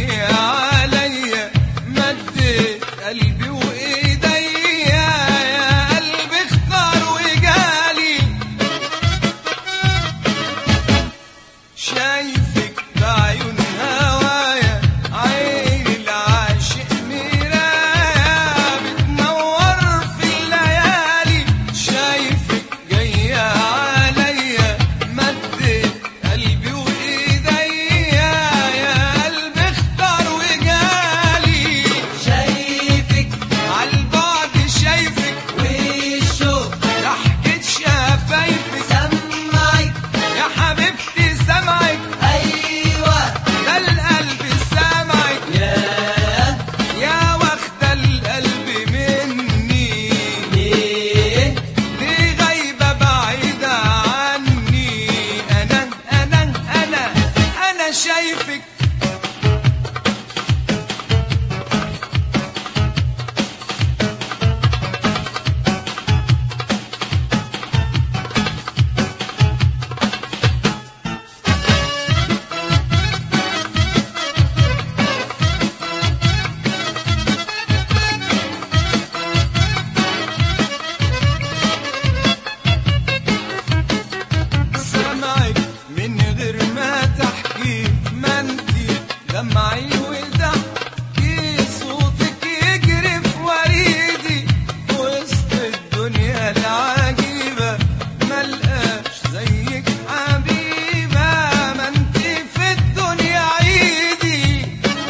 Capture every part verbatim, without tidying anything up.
جاية عليا مديت قلبي وايديا يا قلبي اختار وجالي شايفك بعيون هوايا عين العاشق مرايا بتنور في الليالي شايفك جاية عليا مديت قلبي وايديا يا قلبي اختار وجالي شايفك عالبعد شايفك والشوق ضحكة شفايفك سمعك يا حبيبتي سمعك ايوه ده القلب سمعك يا يا واخدة القلب مني ليه ليه غايبة بعيدة عني انا انا انا انا شايفك سمعك من غير ما تحكي ما انتي دمعي وضحكي صوتك يجري في وريدي وسط الدنيا العجيبة ملقاش زيك حبيبة ما انتي في الدنيا عيدي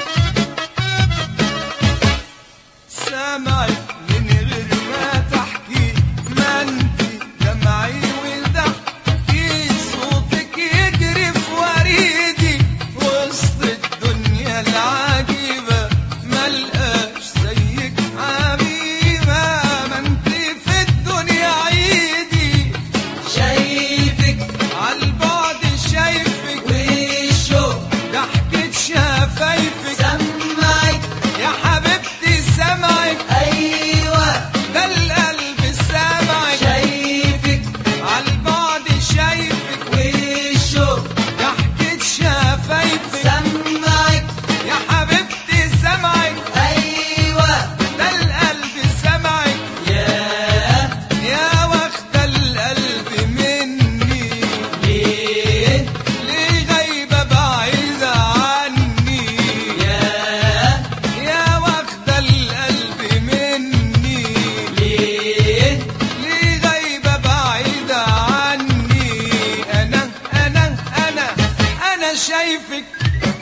سمعك من غير ما تحكي ما انتي دمعي وضحكي صوتك يجري في وريدي وسط الدنيا العجيبة ملقاش زيك حبيبة ما انتي في الدنيا عيدي شايفك عالبعد شايفك والشوق ضحكة شفايفك سمعك يا حبيبتي سمعك ايوه ده القلب سمعك شايفك عالبعد شايفك والشوق ضحكة شفايفك سمعك يا حبيبتي سمعك ايوه ده القلب سمعك يا يا واخدة القلب مني ليه ليه غايبة بعيدة عني يا يا واخدة القلب مني ليه ليه غايبة بعيدة عني انا انا انا انا شايفك